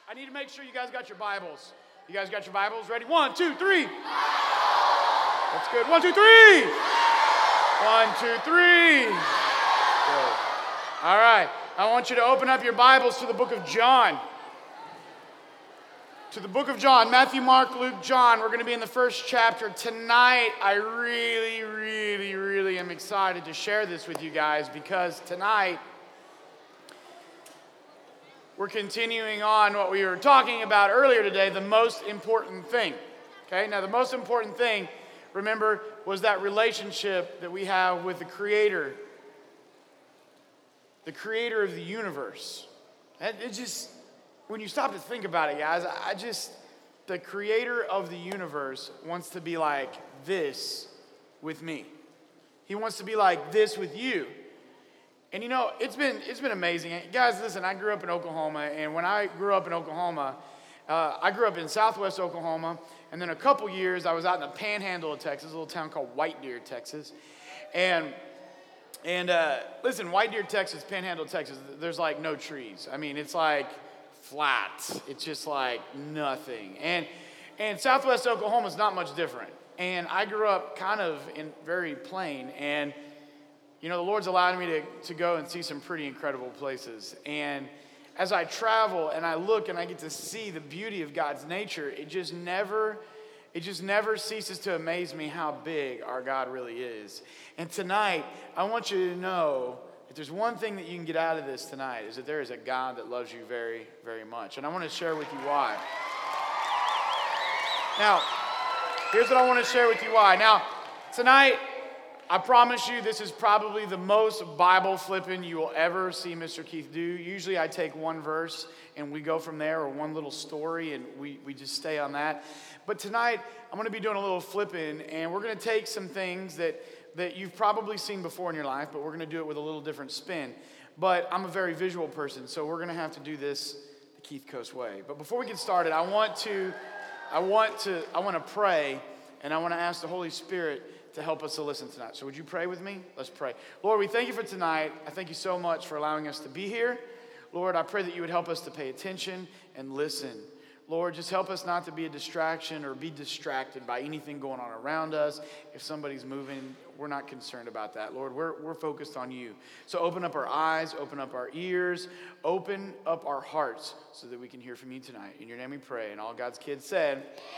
I need to make sure you guys got your Bibles. You guys got your Bibles? Ready? 1, 2, 3. That's good. 1, 2, 3. 1, 2, 3. Good. All right. I want you to open up your Bibles to the book of John. To the book of John, Matthew, Mark, Luke, John. We're going to be in the first chapter tonight. I really am excited to share this with you guys because tonight we're continuing on what we were talking about earlier today, the most important thing. Okay, now the most important thing, remember, was that relationship that we have with the Creator of the universe. And it just, when you stop to think about it, guys, the Creator of the universe wants to be like this with me. He wants to be like this with you. And you know, it's been amazing. Guys, listen, I grew up in Oklahoma, and when I grew up in Oklahoma, I grew up in southwest Oklahoma, and then a couple years I was out in the panhandle of Texas, a little town called White Deer, Texas. And listen, White Deer, Texas, panhandle, Texas, there's like no trees. I mean, it's like flat. It's just like nothing. And southwest Oklahoma is not much different. And I grew up kind of in very plain, and you know, the Lord's allowed me to go and see some pretty incredible places. And as I travel and I look and I get to see the beauty of God's nature, it just never ceases to amaze me how big our God really is. And tonight, I want you to know if there's one thing that you can get out of this tonight, is that there is a God that loves you very, very much. And I want to share with you why. Now, here's what I want to share with you why. Now, tonight, I promise you this is probably the most Bible flipping you will ever see Mr. Keith do. Usually I take one verse and we go from there, or one little story, and we just stay on that. But tonight I'm going to be doing a little flipping, and we're going to take some things that you've probably seen before in your life, but we're going to do it with a little different spin. But I'm a very visual person, so we're going to have to do this the Keith Coast way. But before we get started, I want to pray, and I want to ask the Holy Spirit to help us to listen tonight. So would you pray with me? Let's pray. Lord, we thank you for tonight. I thank you so much for allowing us to be here. Lord, I pray that you would help us to pay attention and listen. Lord, just help us not to be a distraction or be distracted by anything going on around us. If somebody's moving, we're not concerned about that. Lord, we're focused on you. So open up our eyes, open up our ears, open up our hearts so that we can hear from you tonight. In your name we pray. And all God's kids said,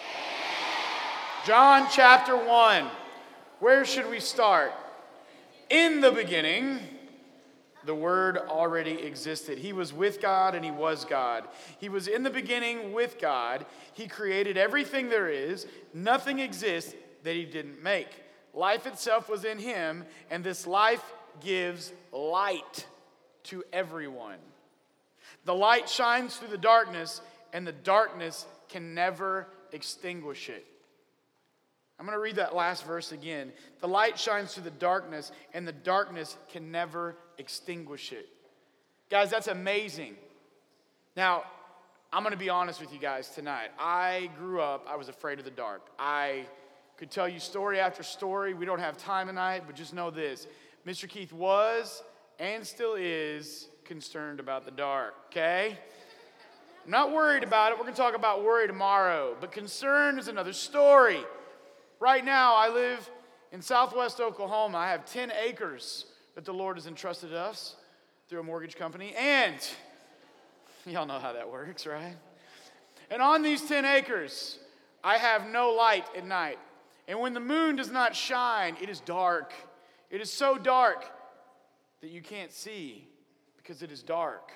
John chapter 1. Where should we start? In the beginning, the Word already existed. He was with God and He was God. He was in the beginning with God. He created everything there is. Nothing exists that He didn't make. Life itself was in Him, and this life gives light to everyone. The light shines through the darkness, and the darkness can never extinguish it. I'm going to read that last verse again. The light shines through the darkness, and the darkness can never extinguish it. Guys, that's amazing. Now, I'm going to be honest with you guys tonight. I grew up, I was afraid of the dark. I could tell you story after story. We don't have time tonight, but just know this. Mr. Keith was and still is concerned about the dark, okay? I'm not worried about it. We're going to talk about worry tomorrow, but concern is another story. Right now, I live in southwest Oklahoma. I have 10 acres that the Lord has entrusted us through a mortgage company. And y'all know how that works, right? And on these 10 acres, I have no light at night. And when the moon does not shine, it is dark. It is so dark that you can't see because it is dark.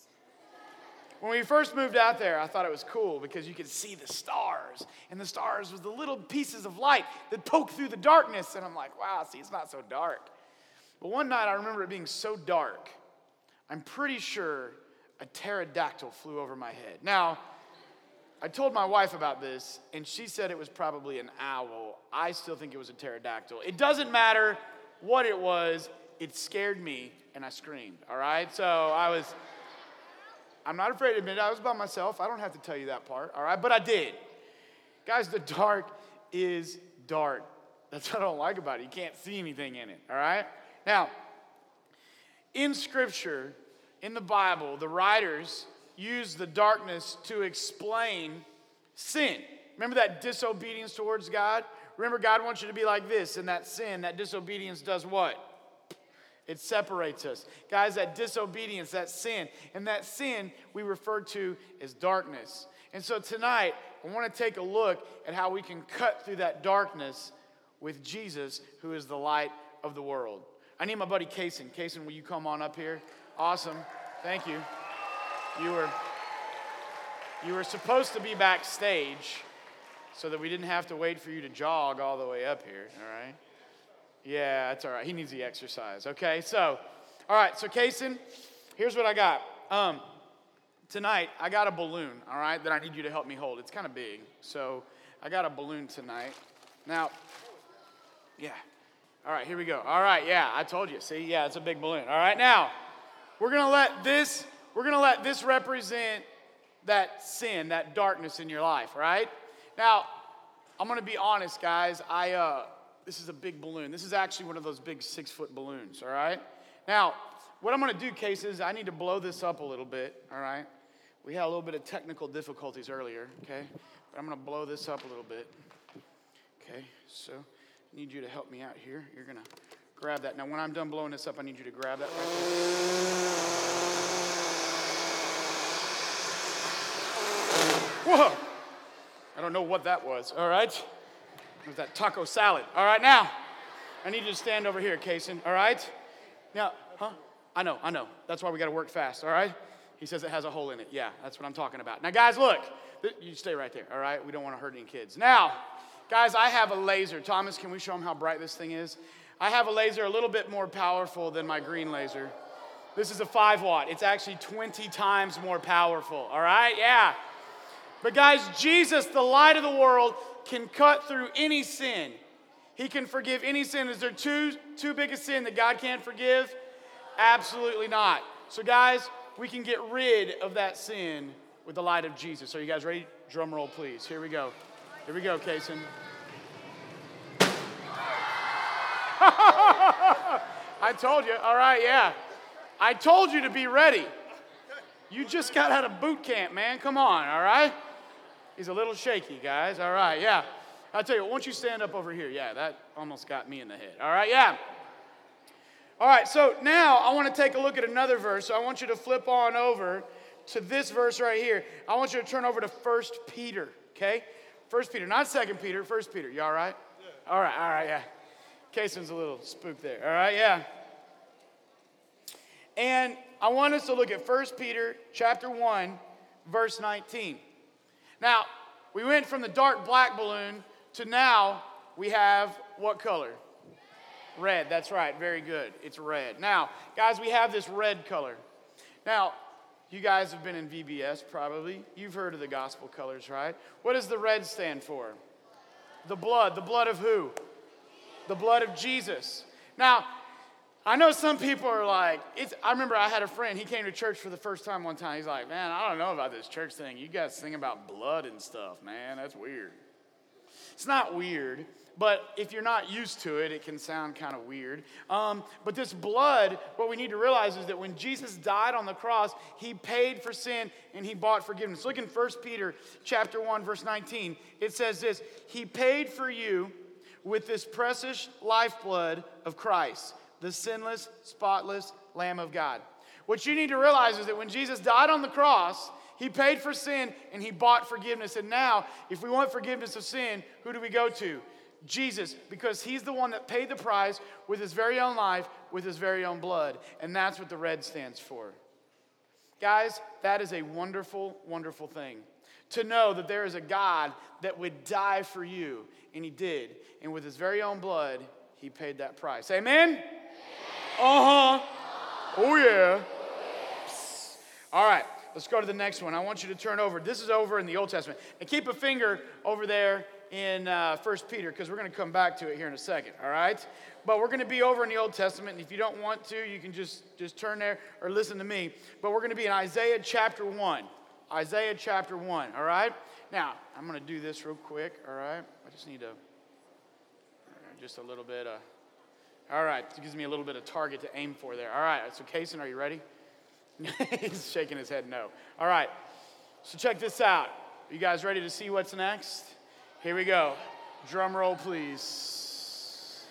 When we first moved out there, I thought it was cool because you could see the stars. And the stars was the little pieces of light that poke through the darkness. And I'm like, wow, see, it's not so dark. But one night I remember it being so dark, I'm pretty sure a pterodactyl flew over my head. Now, I told my wife about this, and she said it was probably an owl. I still think it was a pterodactyl. It doesn't matter what it was. It scared me, and I screamed, all right? So I'm not afraid to admit it. I was by myself. I don't have to tell you that part, all right? But I did. Guys, the dark is dark. That's what I don't like about it. You can't see anything in it, all right? Now, in Scripture, in the Bible, the writers used the darkness to explain sin. Remember that disobedience towards God? Remember, God wants you to be like this, and that sin, that disobedience does what? It separates us. Guys, that disobedience, that sin, and that sin we refer to as darkness. And so tonight, I want to take a look at how we can cut through that darkness with Jesus, who is the light of the world. I need my buddy Kaysen. Kaysen, will you come on up here? Awesome. Thank you. You were supposed to be backstage so that we didn't have to wait for you to jog all the way up here, all right? Yeah, that's all right. He needs the exercise. Okay, so, all right, so Kaysen, here's what I got. Tonight, I got a balloon, all right, that I need you to help me hold. It's kind of big, so I got a balloon tonight. Now, yeah, all right, here we go. All right, yeah, I told you. See, yeah, it's a big balloon. All right, now, we're gonna let this represent that sin, that darkness in your life, right? Now, I'm gonna be honest, guys. This is a big balloon. This is actually one of those big 6-foot balloons, all right? Now, what I'm going to do, Case, is I need to blow this up a little bit, all right? We had a little bit of technical difficulties earlier, okay? But I'm going to blow this up a little bit. Okay, so I need you to help me out here. You're going to grab that. Now, when I'm done blowing this up, I need you to grab that right there. Whoa! I don't know what that was, all right? It was that taco salad. All right, now, I need you to stand over here, Kaysen, all right? Now, I know. That's why we got to work fast, all right? He says it has a hole in it. Yeah, that's what I'm talking about. Now, guys, look. You stay right there, all right? We don't want to hurt any kids. Now, guys, I have a laser. Thomas, can we show them how bright this thing is? I have a laser a little bit more powerful than my green laser. This is a 5-watt. It's actually 20 times more powerful, all right? Yeah. But, guys, Jesus, the light of the world, can cut through any sin. He can forgive any sin. Is there too big a sin that God can't forgive? Absolutely not. So guys, we can get rid of that sin with the light of Jesus. Are you guys ready? Drum roll, please. Here we go. Here we go, Kaysen. I told you. All right, yeah. I told you to be ready. You just got out of boot camp, man. Come on, all right? He's a little shaky, guys. All right, yeah. I'll tell you, why don't you stand up over here? Yeah, that almost got me in the head. All right, yeah. All right, so now I want to take a look at another verse. So I want you to flip on over to this verse right here. I want you to turn over to 1 Peter, okay? 1 Peter, not 2 Peter, 1 Peter. You all right? Yeah. All right, yeah. Kaysen's a little spooked there. All right, yeah. And I want us to look at 1 Peter chapter 1, verse 19. Now, we went from the dark black balloon to now we have what color? Red, that's right, very good. It's red. Now, guys, we have this red color. Now, you guys have been in VBS probably. You've heard of the gospel colors, right? What does the red stand for? The blood. The blood of who? The blood of Jesus. Now, I know some people are like, I remember I had a friend, he came to church for the first time one time. He's like, man, I don't know about this church thing. You guys sing about blood and stuff, man. That's weird. It's not weird, but if you're not used to it, it can sound kind of weird. But this blood, what we need to realize is that when Jesus died on the cross, he paid for sin and he bought forgiveness. Look in 1 Peter chapter 1, verse 19. It says this, he paid for you with this precious lifeblood of Christ, the sinless, spotless Lamb of God. What you need to realize is that when Jesus died on the cross, he paid for sin and he bought forgiveness. And now, if we want forgiveness of sin, who do we go to? Jesus, because he's the one that paid the price with his very own life, with his very own blood. And that's what the red stands for. Guys, that is a wonderful, wonderful thing. To know that there is a God that would die for you. And he did. And with his very own blood, he paid that price. Amen? Uh-huh. Oh, yeah. Psst. All right, let's go to the next one. I want you to turn over. This is over in the Old Testament. And keep a finger over there in 1 Peter, because we're going to come back to it here in a second, all right? But we're going to be over in the Old Testament, and if you don't want to, you can just turn there or listen to me. But we're going to be in Isaiah chapter 1. Isaiah chapter 1, all right? Now, I'm going to do this real quick, all right? I just need just a little bit all right, it gives me a little bit of target to aim for there. All right, so Kaysen, are you ready? He's shaking his head no. All right, so check this out. You guys ready to see what's next? Here we go. Drum roll, please.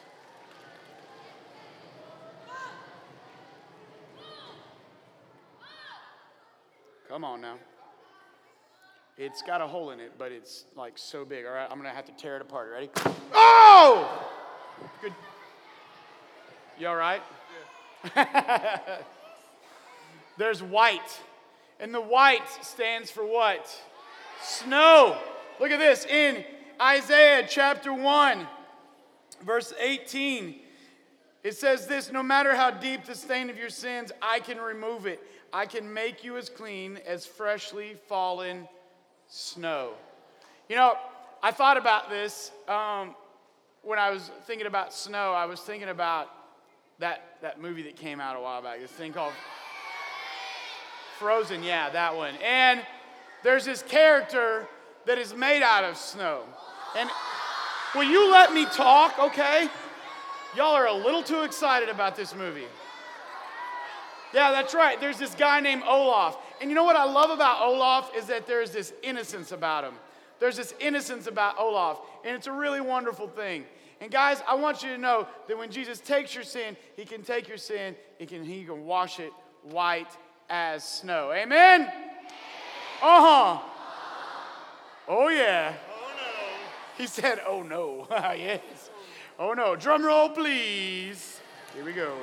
Come on now. It's got a hole in it, but it's like so big. All right, I'm going to have to tear it apart. Ready? Oh! Good. You all right? Yeah. There's white. And the white stands for what? Snow. Look at this. In Isaiah chapter 1, verse 18, it says this: no matter how deep the stain of your sins, I can remove it. I can make you as clean as freshly fallen snow. You know, I thought about this when I was thinking about snow. I was thinking about that movie that came out a while back, this thing called Frozen. Yeah, that one. And there's this character that is made out of snow. And will you let me talk, okay? Y'all are a little too excited about this movie. Yeah, that's right. There's this guy named Olaf. And you know what I love about Olaf is that there's this innocence about him. There's this innocence about Olaf. And it's a really wonderful thing. And guys, I want you to know that when Jesus takes your sin, he can take your sin, he can wash it white as snow. Amen? Uh-huh. Oh, yeah. Oh, no. He said, oh, no. Yes. Oh, no. Drum roll, please. Here we go.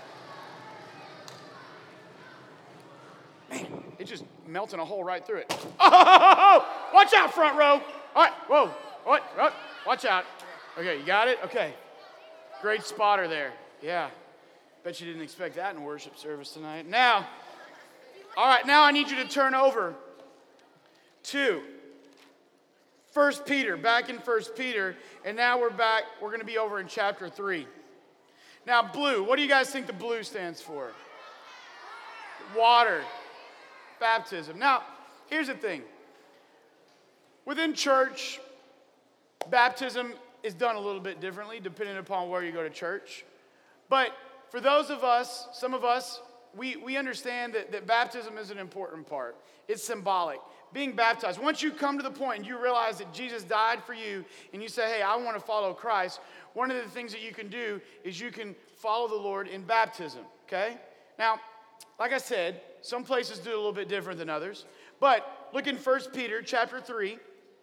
Man, it's just melting a hole right through it. Oh! Watch out, front row. All right. Whoa. What? Watch out. Okay, you got it? Okay. Great spotter there. Yeah. Bet you didn't expect that in worship service tonight. Now, all right, now I need you to turn over to 1 Peter, back in 1 Peter, and now we're going to be over in chapter 3. Now, blue, what do you guys think the blue stands for? Water, baptism. Now, here's the thing. Within church, baptism is done a little bit differently depending upon where you go to church. But for those of us, some of us, we understand that baptism is an important part. It's symbolic. Being baptized, once you come to the point and you realize that Jesus died for you and you say, hey, I want to follow Christ, one of the things that you can do is you can follow the Lord in baptism, okay? Now, like I said, some places do it a little bit different than others. But look in 1 Peter chapter 3.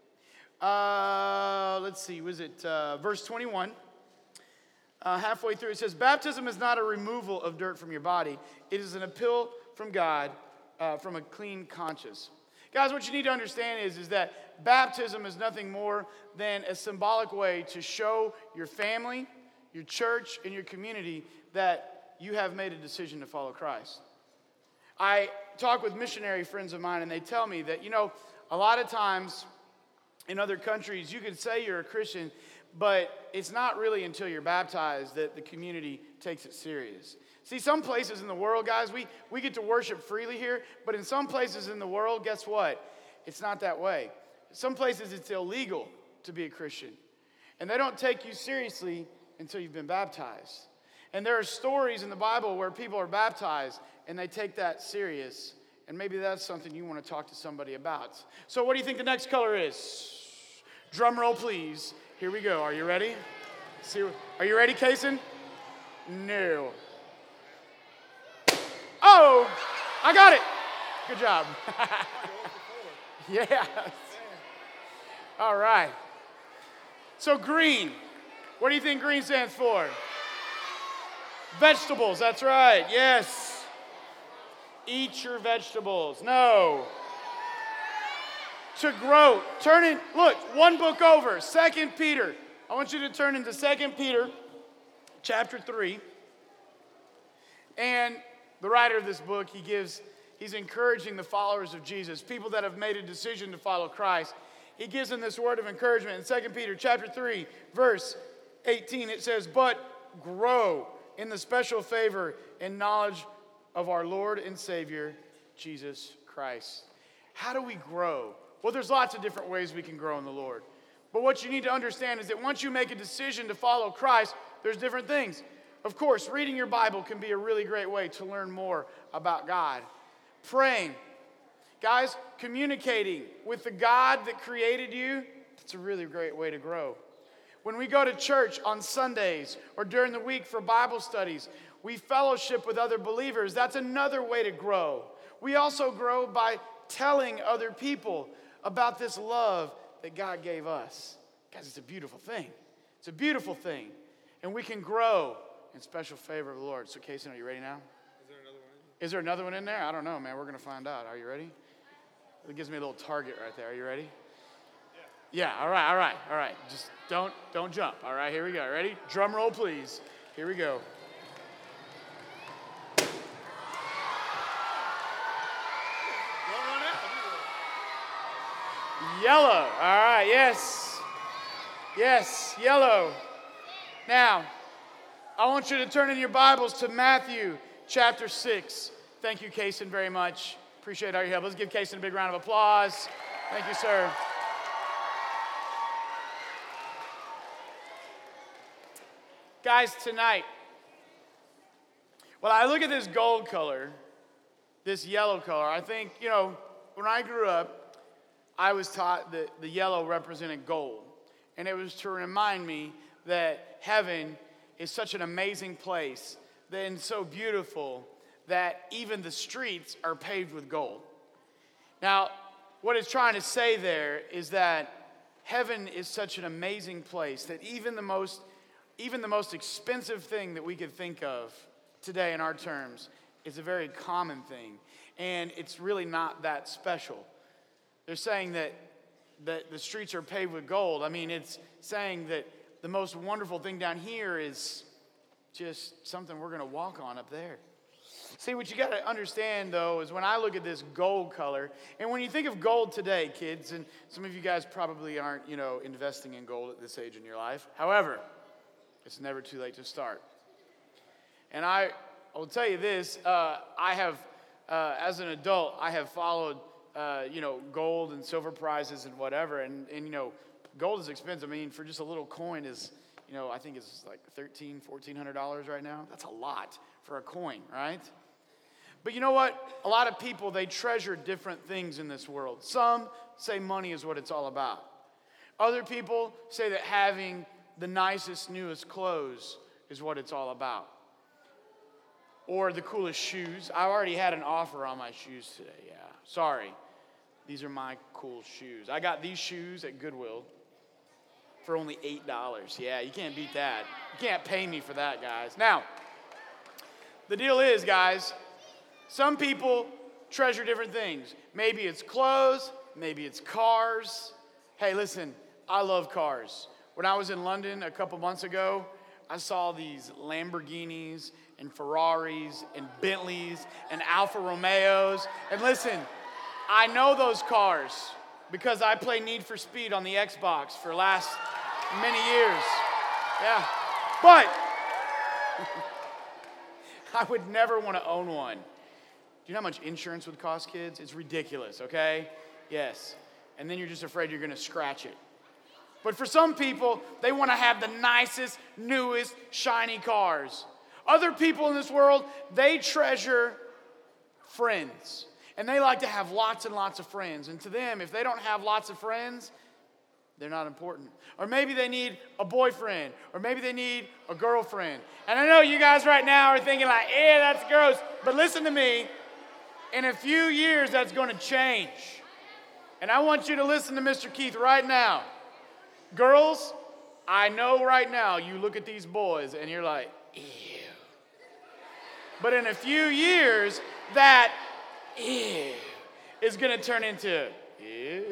Let's see, was it verse 21? Halfway through, it says, baptism is not a removal of dirt from your body. It is an appeal from God from a clean conscience. Guys, what you need to understand is that baptism is nothing more than a symbolic way to show your family, your church, and your community that you have made a decision to follow Christ. I talk with missionary friends of mine, and they tell me that, a lot of times in other countries, you could say you're a Christian, but it's not really until you're baptized that the community takes it serious. See, some places in the world, guys, we get to worship freely here, but in some places in the world, guess what? It's not that way. Some places it's illegal to be a Christian, and they don't take you seriously until you've been baptized. And there are stories in the Bible where people are baptized, and they take that serious, and maybe that's something you want to talk to somebody about. So what do you think the next color is? Drum roll, please. Here we go. Are you ready? Are you ready, Kaysen? No. Oh, I got it. Good job. Yes. All right. So green. What do you think green stands for? Vegetables. That's right. Yes. Eat your vegetables. No. To grow. Turn in. Look, one book over. 2 Peter. I want you to turn into 2 Peter chapter 3. And the writer of this book, he's encouraging the followers of Jesus, people that have made a decision to follow Christ. He gives them this word of encouragement in 2 Peter chapter 3, verse 18. It says, but grow in the special favor and knowledge of our Lord and Savior, Jesus Christ. How do we grow? Well, there's lots of different ways we can grow in the Lord. But what you need to understand is that once you make a decision to follow Christ, there's different things. Of course, reading your Bible can be a really great way to learn more about God. praying. Guys, communicating with the God that created you, that's a really great way to grow. When we go to church on Sundays or during the week for Bible studies, we fellowship with other believers. That's another way to grow. We also grow by telling other people about this love that God gave us. Guys, it's a beautiful thing. It's a beautiful thing. And we can grow in special favor of the Lord. So, Casey, are you ready now? Is there another one in there? I don't know, man. We're going to find out. Are you ready? It gives me a little target right there. Are you ready? Yeah, all right. Just don't jump. All right, here we go. Ready? Drum roll, please. Here we go. Yellow. All right, yes. Yes, yellow. Now, I want you to turn in your Bibles to Matthew chapter 6. Thank you, Kaysen, very much. Appreciate all your help. Let's give Kaysen a big round of applause. Thank you, sir. Guys, tonight, when I look at this gold color, this yellow color, I think, when I grew up, I was taught that the yellow represented gold. And it was to remind me that heaven is such an amazing place, and so beautiful, that even the streets are paved with gold. Now, what it's trying to say there is that heaven is such an amazing place that even the most expensive thing that we could think of today in our terms is a very common thing. And it's really not that special. They're saying that the streets are paved with gold. I mean, it's saying that the most wonderful thing down here is just something we're going to walk on up there. See, what you got to understand, though, is when I look at this gold color, and when you think of gold today, kids, and some of you guys probably aren't, investing in gold at this age in your life. However, it's never too late to start. And I will tell you this, I have, as an adult, I have followed, gold and silver prizes and whatever, and gold is expensive. I mean, for just a little coin is, I think it's like $1,400 right now. That's a lot for a coin, right? But you know what? A lot of people, they treasure different things in this world. Some say money is what it's all about. Other people say that having the nicest, newest clothes is what it's all about. Or the coolest shoes. I already had an offer on my shoes today, yeah. Sorry. These are my cool shoes. I got these shoes at Goodwill for only $8. Yeah, you can't beat that. You can't pay me for that, guys. Now, the deal is, guys, some people treasure different things. Maybe it's clothes, maybe it's cars. Hey, listen, I love cars. When I was in London a couple months ago, I saw these Lamborghinis and Ferraris and Bentleys and Alfa Romeos. And listen, I know those cars because I play Need for Speed on the Xbox for last many years. Yeah. But I would never want to own one. Do you know how much insurance would cost, kids? It's ridiculous, okay? Yes. And then you're just afraid you're going to scratch it. But for some people, they want to have the nicest, newest, shiny cars. Other people in this world, they treasure friends. And they like to have lots and lots of friends. And to them, if they don't have lots of friends, they're not important. Or maybe they need a boyfriend. Or maybe they need a girlfriend. And I know you guys right now are thinking like, that's gross. But listen to me. In a few years, that's going to change. And I want you to listen to Mr. Keith right now. Girls, I know right now you look at these boys and you're like, ew. But in a few years, that ew is going to turn into ew.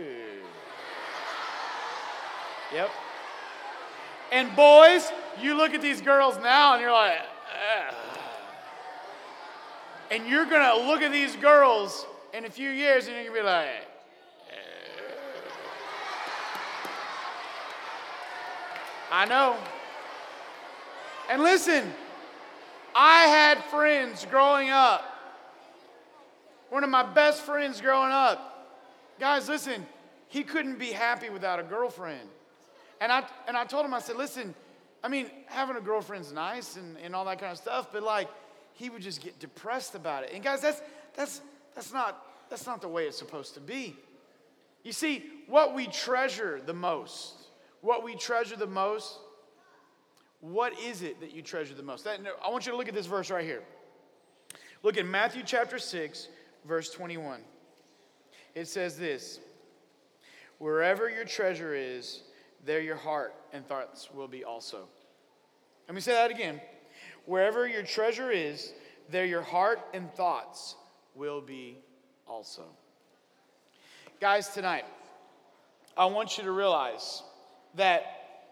Yep. And boys, you look at these girls now and you're like, ugh. And you're going to look at these girls in a few years and you're going to be like, I know. And listen, I had friends growing up. One of my best friends growing up. Guys, listen, he couldn't be happy without a girlfriend. And I told him, I said, listen, I mean, having a girlfriend's nice and all that kind of stuff, but like, he would just get depressed about it. And guys, That's not the way it's supposed to be. You see, what we treasure the most, what is it that you treasure the most? I want you to look at this verse right here. Look at Matthew chapter 6, verse 21. It says this, wherever your treasure is, there your heart and thoughts will be also. Let me say that again. Wherever your treasure is, there your heart and thoughts will be also. Guys, tonight, I want you to realize that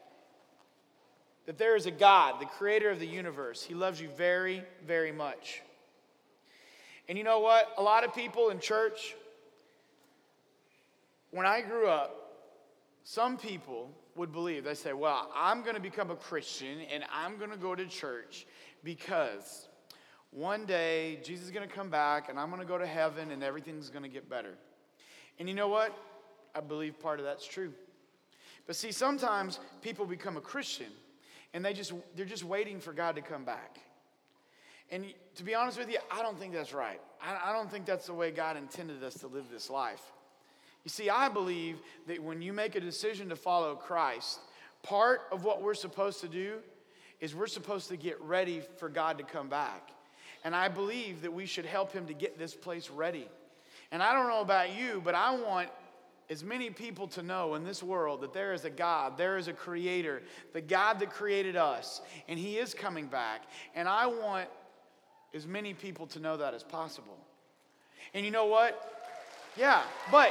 there is a God, the creator of the universe. He loves you very, very much. And you know what? A lot of people in church, when I grew up, some people would believe, they say, well, I'm going to become a Christian and I'm going to go to church because one day Jesus is going to come back and I'm going to go to heaven and everything's going to get better. And you know what? I believe part of that's true. But see, sometimes people become a Christian and they're just waiting for God to come back. And to be honest with you, I don't think that's right. I don't think that's the way God intended us to live this life. You see, I believe that when you make a decision to follow Christ, part of what we're supposed to do is we're supposed to get ready for God to come back. And I believe that we should help him to get this place ready. And I don't know about you, but I want as many people to know in this world that there is a God, there is a creator, the God that created us, and he is coming back. And I want as many people to know that as possible. And you know what? Yeah, but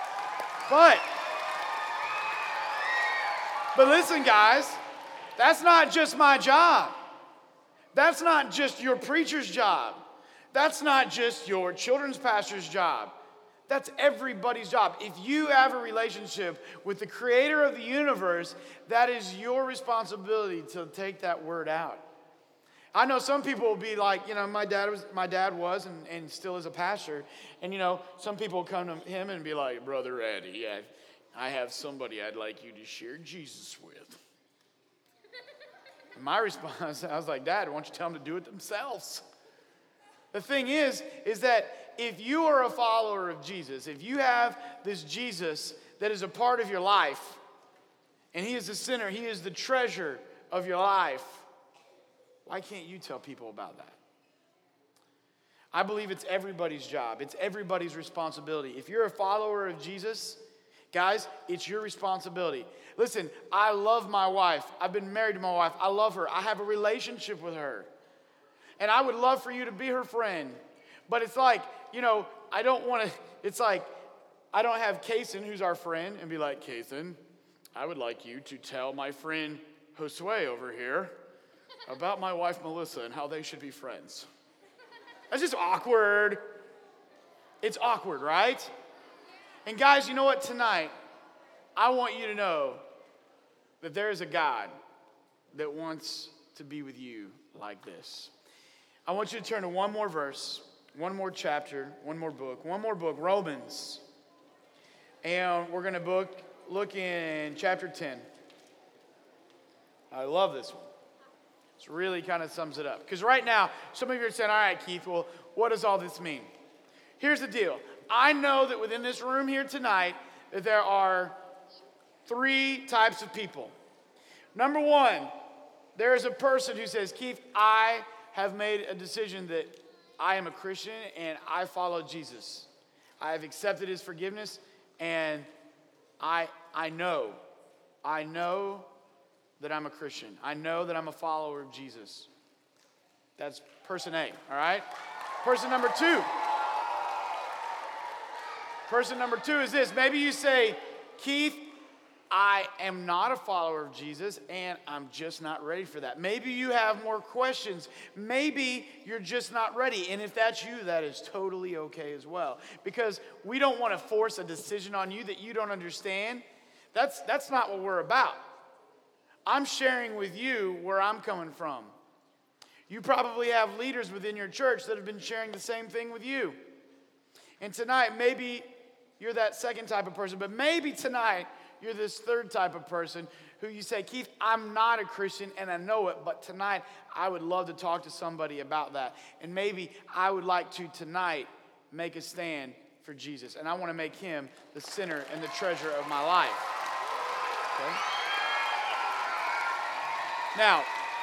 listen, guys, that's not just my job. That's not just your preacher's job. That's not just your children's pastor's job. That's everybody's job. If you have a relationship with the creator of the universe, that is your responsibility to take that word out. I know some people will be like, my dad was and still is a pastor. And, some people will come to him and be like, Brother Eddie, I have somebody I'd like you to share Jesus with. And my response, I was like, Dad, why don't you tell them to do it themselves? The thing is that if you are a follower of Jesus, if you have this Jesus that is a part of your life, and he is the center, he is the treasure of your life, why can't you tell people about that? I believe it's everybody's job. It's everybody's responsibility. If you're a follower of Jesus, guys, it's your responsibility. Listen, I love my wife. I've been married to my wife. I love her. I have a relationship with her. And I would love for you to be her friend. But it's like, I don't want to, it's like, I don't have Kason, who's our friend, and be like, Kason, I would like you to tell my friend Josue over here about my wife Melissa and how they should be friends. That's just awkward. It's awkward, right? And guys, you know what? Tonight, I want you to know that there is a God that wants to be with you like this. I want you to turn to one more verse, one more chapter, one more book, Romans. And we're going to look in chapter 10. I love this one. It really kind of sums it up. Because right now, some of you are saying, all right, Keith, well, what does all this mean? Here's the deal. I know that within this room here tonight, that there are 3 types of people. Number 1, there is a person who says, Keith, I have made a decision that I am a Christian and I follow Jesus. I have accepted his forgiveness and I know that I'm a Christian. I know that I'm a follower of Jesus. That's person A, all right? Person number 2. Person number 2 is this. Maybe you say, Keith, I am not a follower of Jesus and I'm just not ready for that. Maybe you have more questions. Maybe you're just not ready. And if that's you, that is totally okay as well. Because we don't want to force a decision on you that you don't understand. That's not what we're about. I'm sharing with you where I'm coming from. You probably have leaders within your church that have been sharing the same thing with you. And tonight, maybe you're that second type of person, but maybe tonight you're this third type of person who you say, Keith, I'm not a Christian and I know it, but tonight I would love to talk to somebody about that. And maybe I would like to tonight make a stand for Jesus. And I want to make him the center and the treasure of my life. Okay? Now,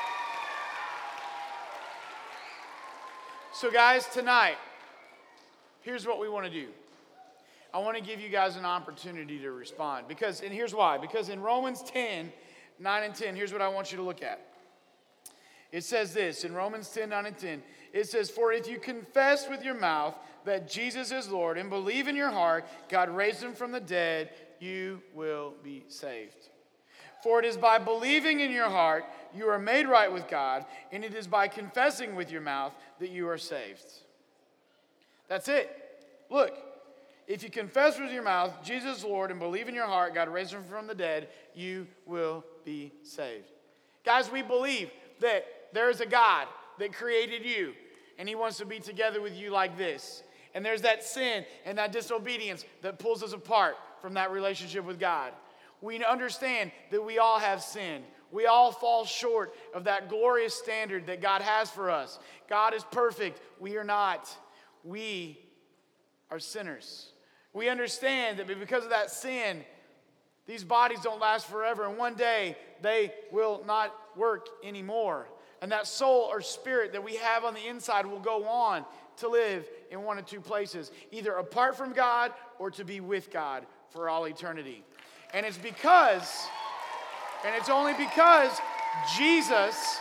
so guys, tonight, here's what we want to do. I want to give you guys an opportunity to respond. And here's why. Because in Romans 10, 9 and 10, here's what I want you to look at. It says this, in Romans 10, 9 and 10, it says, "For if you confess with your mouth that Jesus is Lord and believe in your heart God raised him from the dead, you will be saved. For it is by believing in your heart you are made right with God, and it is by confessing with your mouth that you are saved." That's it. Look, if you confess with your mouth Jesus is Lord and believe in your heart God raised him from the dead, you will be saved. Guys, we believe that there is a God that created you, and he wants to be together with you like this. And there's that sin and that disobedience that pulls us apart from that relationship with God. We understand that we all have sinned. We all fall short of that glorious standard that God has for us. God is perfect. We are not. We are sinners. We understand that because of that sin, these bodies don't last forever, and one day they will not work anymore. And that soul or spirit that we have on the inside will go on to live in one of two places, either apart from God or to be with God for all eternity. And it's only because Jesus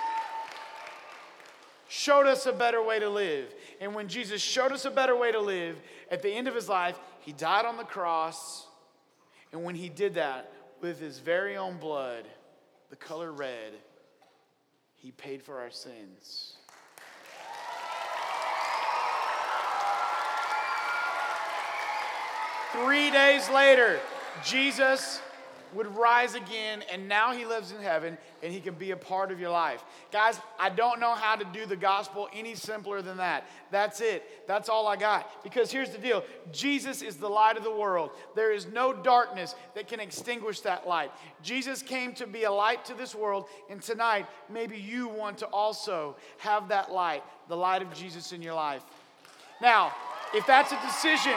showed us a better way to live. And when Jesus showed us a better way to live, at the end of his life, he died on the cross. And when he did that with his very own blood, the color red, he paid for our sins. Three days later, Jesus would rise again, and now he lives in heaven, and he can be a part of your life. Guys, I don't know how to do the gospel any simpler than that. That's it. That's all I got. Because here's the deal. Jesus is the light of the world. There is no darkness that can extinguish that light. Jesus came to be a light to this world, and tonight, maybe you want to also have that light, the light of Jesus in your life. Now, if that's a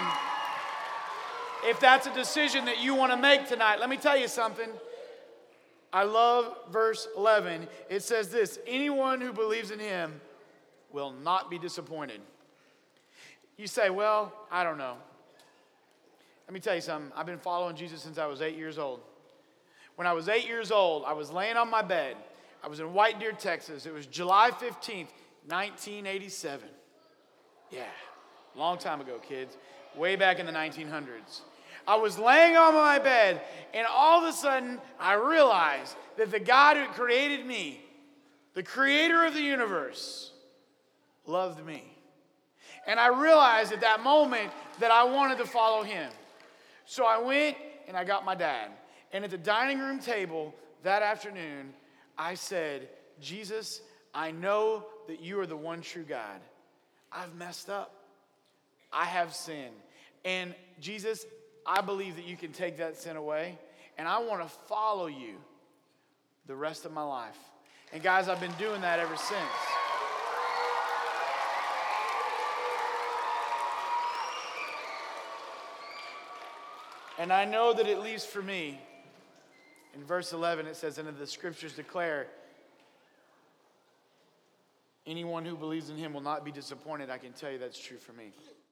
decision that you want to make tonight, let me tell you something. I love verse 11. It says this: anyone who believes in him will not be disappointed. You say, well, I don't know. Let me tell you something. I've been following Jesus since I was 8 years old. When I was 8 years old, I was laying on my bed. I was in White Deer, Texas. It was July 15th, 1987. Yeah, long time ago, kids. Way back in the 1900s. I was laying on my bed, and all of a sudden, I realized that the God who created me, the creator of the universe, loved me. And I realized at that moment that I wanted to follow him. So I went and I got my dad. And at the dining room table that afternoon, I said, Jesus, I know that you are the one true God. I've messed up. I have sinned. And Jesus, I believe that you can take that sin away. And I want to follow you the rest of my life. And guys, I've been doing that ever since. And I know that at least for me, in verse 11 it says, and the scriptures declare, anyone who believes in him will not be disappointed. I can tell you that's true for me.